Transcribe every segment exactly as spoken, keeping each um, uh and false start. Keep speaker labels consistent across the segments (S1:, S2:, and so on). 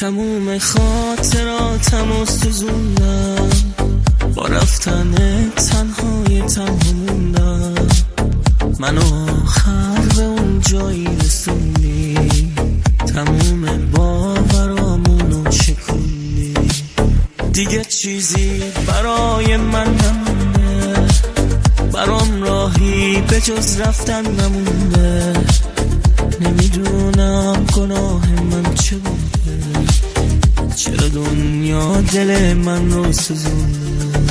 S1: تموم خاطراتم و سوزوندم، با رفتن تنهای تنها موندم. منو آخر به اون جایی رسوندی، تموم باورامونو شکوندی. دیگه چیزی برای من نمونده، برام راهی به جز رفتن نمونده. نمیدونم گناه من چه بوده، چرا دنیا دل من رو سوزونده.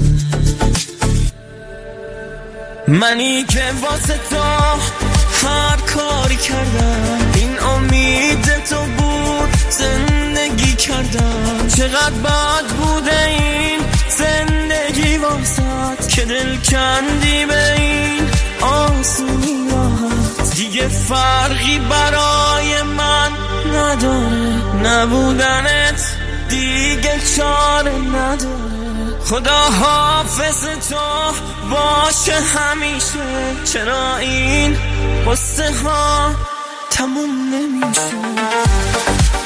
S1: منی که واسه تو هر کاری کردم، این امید تو بود زندگی کردم. چقدر بد بوده این زندگی واسط که دل کندی به این آسونی راحت. دیگه فرقی برای من نداره، نبودنت دیگه چاره نداره. خدا حافظ تو باشه همیشه، چرا این قصه ها تموم نمیشه.